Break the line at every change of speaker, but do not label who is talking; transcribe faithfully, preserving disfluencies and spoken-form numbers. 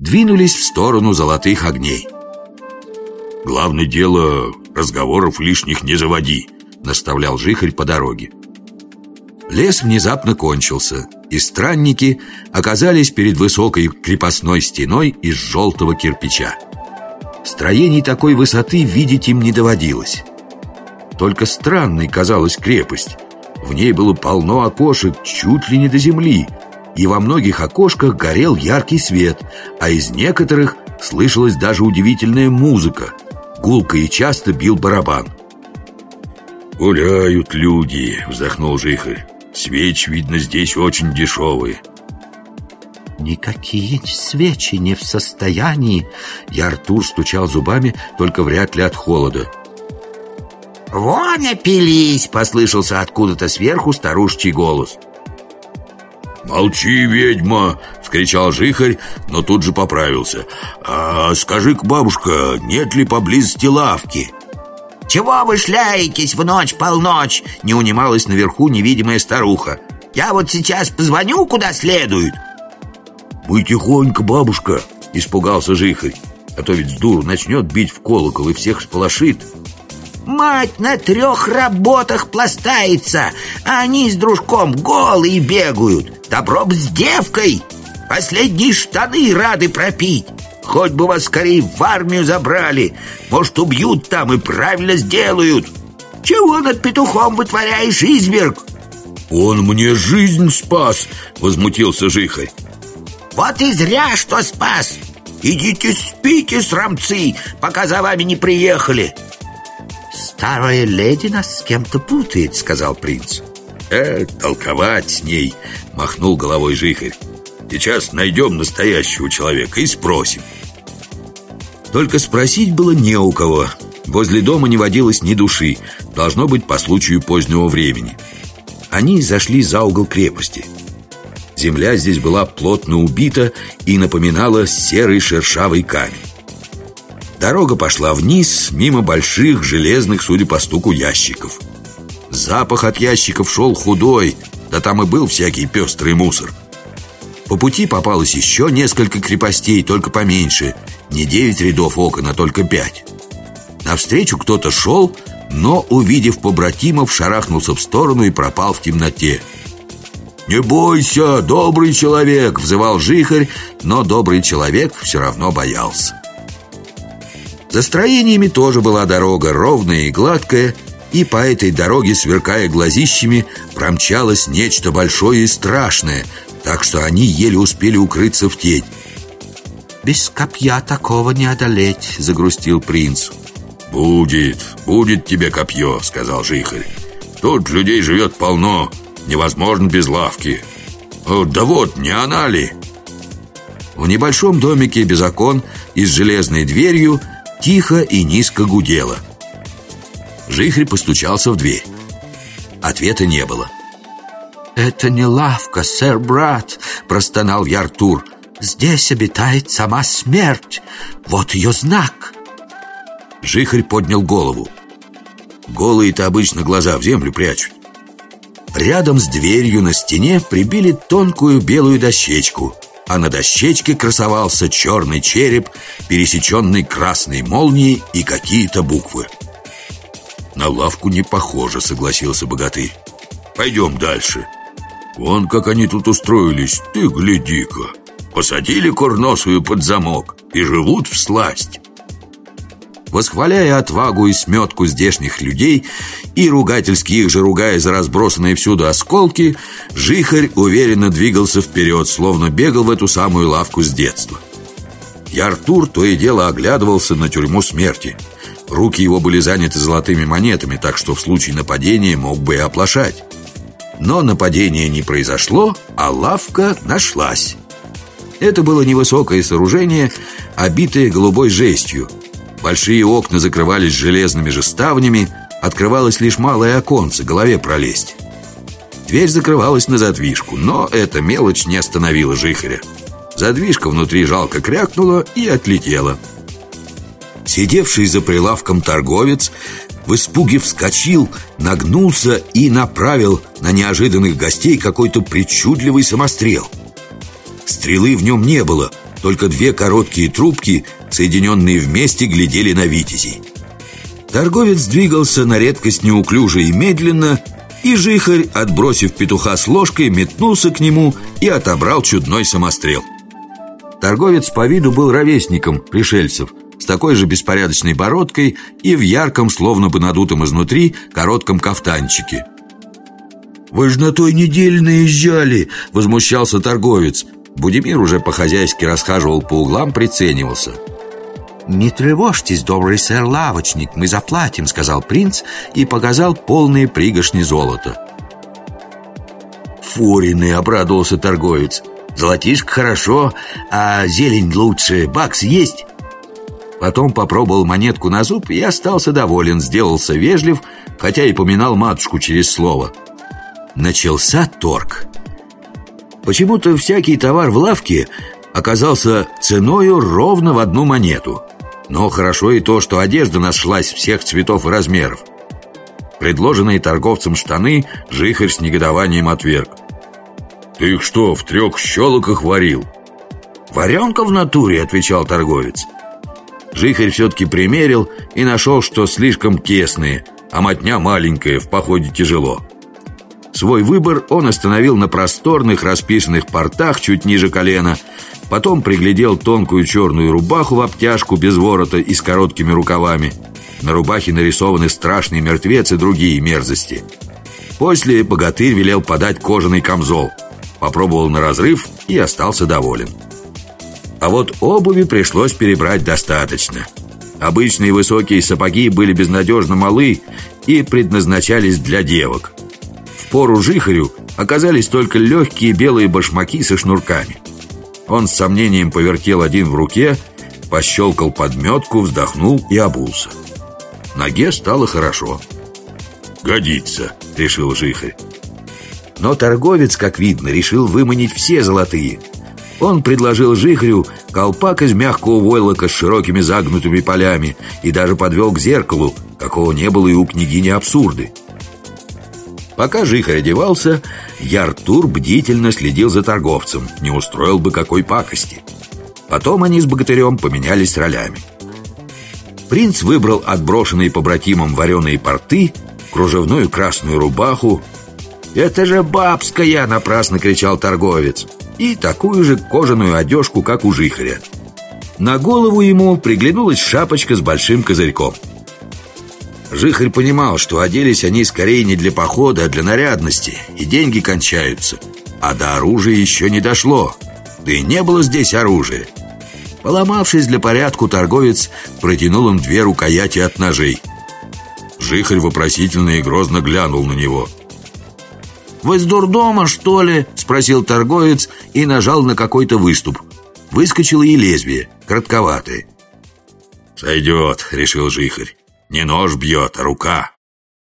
двинулись в сторону золотых огней.
«Главное дело, разговоров лишних не заводи», — наставлял Жихарь по дороге.
Лес внезапно кончился, и странники оказались перед высокой крепостной стеной из желтого кирпича. Строений такой высоты видеть им не доводилось. Только странной казалась крепость. В ней было полно окошек чуть ли не до земли, и во многих окошках горел яркий свет, а из некоторых слышалась даже удивительная музыка. Гулко и часто бил барабан.
«Гуляют люди», — вздохнул Жихарь. «Свечи, видно, здесь очень дешевые».
«Никакие свечи не в состоянии!» И Артур стучал зубами, только вряд ли от холода.
«Вон напились!» — послышался откуда-то сверху старушечий голос.
«Молчи, ведьма!» — вскричал Жихарь, но тут же поправился. «А скажи-ка, бабушка, нет ли поблизости лавки?»
«Чего вы шляетесь в ночь-полночь?» — не унималась наверху невидимая старуха. «Я вот сейчас позвоню куда следует».
«Мы тихонько, бабушка!» — испугался Жихарь. А то ведь с дуру начнет бить в колокол и всех сполошит.
«Мать на трех работах пластается, а они с дружком голые бегают. Добро б с девкой! Последние штаны рады пропить. Хоть бы вас скорее в армию забрали. Может, убьют там и правильно сделают. Чего над петухом вытворяешь, изверг?»
«Он мне жизнь спас!» — возмутился Жихарь.
«Вот и зря, что спас! Идите спите, срамцы, пока за вами не приехали!»
«Старая леди нас с кем-то путает», — сказал принц.
«Э, толковать с ней!» — махнул головой Жихарь. «Сейчас найдем настоящего человека и спросим».
Только спросить было не у кого. Возле дома не водилось ни души. Должно быть, по случаю позднего времени. Они зашли за угол крепости. Земля здесь была плотно убита и напоминала серый шершавый камень. Дорога пошла вниз, мимо больших железных, судя по стуку, ящиков. Запах от ящиков шел худой, да там и был всякий пестрый мусор. По пути попалось еще несколько крепостей, только поменьше. Не девять рядов окон, а только пять. Навстречу кто-то шел, но, увидев побратимов, шарахнулся в сторону и пропал в темноте. «Не бойся, добрый человек!» — взывал Жихарь, но добрый человек все равно боялся. За строениями тоже была дорога, ровная и гладкая, и по этой дороге, сверкая глазищами, промчалось нечто большое и страшное, так что они еле успели укрыться в тень. «Без копья такого не одолеть», — загрустил принц.
«Будет, будет тебе копье», — сказал Жихарь. «Тут людей живет полно, невозможно без лавки. О, да вот, не она ли?»
В небольшом домике без окон и с железной дверью тихо и низко гудело. Жихарь постучался в дверь. Ответа не было. «Это не лавка, сэр-брат», — простонал Артур. «Здесь обитает сама смерть. Вот ее знак». Жихарь поднял голову. Голые-то обычно глаза в землю прячут. Рядом с дверью на стене прибили тонкую белую дощечку, а на дощечке красовался черный череп, пересеченный красной молнией, и какие-то буквы.
«На лавку не похоже», — согласился богатырь. «Пойдем дальше. Вон как они тут устроились, ты гляди-ка. Посадили курносую под замок и живут всласть».
Восхваляя отвагу и сметку здешних людей и ругательски их же ругая за разбросанные всюду осколки, Жихарь уверенно двигался вперед, словно бегал в эту самую лавку с детства. И Артур то и дело оглядывался на тюрьму смерти. Руки его были заняты золотыми монетами, так что в случае нападения мог бы и оплошать. Но нападения не произошло, а лавка нашлась. Это было невысокое сооружение, обитое голубой жестью. Большие окна закрывались железными же ставнями, открывалось лишь малое оконце, голове пролезть. Дверь закрывалась на задвижку, но эта мелочь не остановила Жихаря. Задвижка внутри жалко крякнула и отлетела. Сидевший за прилавком торговец в испуге вскочил, нагнулся и направил на неожиданных гостей какой-то причудливый самострел. Стрелы в нем не было, Только две короткие трубки, соединенные вместе, глядели на витязей. Торговец двигался на редкость неуклюже и медленно, и Жихарь, отбросив петуха с ложкой, метнулся к нему и отобрал чудной самострел. Торговец по виду был ровесником пришельцев, с такой же беспорядочной бородкой и в ярком, словно бы надутом изнутри, коротком кафтанчике. «Вы же на той неделе наезжали!» — возмущался торговец. Будимир уже по-хозяйски расхаживал по углам, приценивался. «Не тревожьтесь, добрый сэр-лавочник, мы заплатим», — сказал принц и показал полные пригоршни золота. «Форины!» — обрадовался торговец. «Золотишко хорошо, а зелень лучше. Бакс есть?» Потом попробовал монетку на зуб и остался доволен, сделался вежлив, хотя и поминал матушку через слово. Начался торг. Почему-то всякий товар в лавке оказался ценою ровно в одну монету. Но хорошо и то, что одежда нашлась всех цветов и размеров. Предложенные торговцем штаны Жихарь с негодованием отверг. «Ты их что, в трех щелоках варил?» «Варенка в натуре», — отвечал торговец. Жихарь все-таки примерил и нашел, что слишком тесные, а мотня маленькая, в походе тяжело. Свой выбор он остановил на просторных расписанных портах чуть ниже колена. Потом приглядел тонкую черную рубаху в обтяжку без ворота и с короткими рукавами. На рубахе нарисованы страшный мертвец и другие мерзости. После богатырь велел подать кожаный камзол. Попробовал на разрыв и остался доволен. А вот обуви пришлось перебрать достаточно. Обычные высокие сапоги были безнадежно малы и предназначались для девок. Впору Жихарю оказались только легкие белые башмаки со шнурками. Он с сомнением повертел один в руке, пощелкал подметку, вздохнул и обулся. Ноге стало хорошо. «Годится», — решил Жихарь. Но торговец, как видно, решил выманить все золотые. Он предложил Жихарю колпак из мягкого войлока с широкими загнутыми полями и даже подвел к зеркалу, какого не было и у княгини Абсурды. Пока Жихарь одевался, Яртур бдительно следил за торговцем, не устроил бы какой пакости. Потом они с богатырем поменялись ролями. Принц выбрал отброшенные побратимом вареные порты, кружевную красную рубаху. «Это же бабская!» — напрасно кричал торговец. И такую же кожаную одежку, как у Жихаря. На голову ему приглянулась шапочка с большим козырьком. Жихарь понимал, что оделись они скорее не для похода, а для нарядности, и деньги кончаются. А до оружия еще не дошло. Да и не было здесь оружия. Поломавшись для порядку, торговец протянул им две рукояти от ножей. Жихарь вопросительно и грозно глянул на него. «Вы с дурдома, что ли?» — спросил торговец и нажал на какой-то выступ. Выскочило и лезвие, коротковатое. «Сойдет», — решил Жихарь. «Не нож бьет, а рука».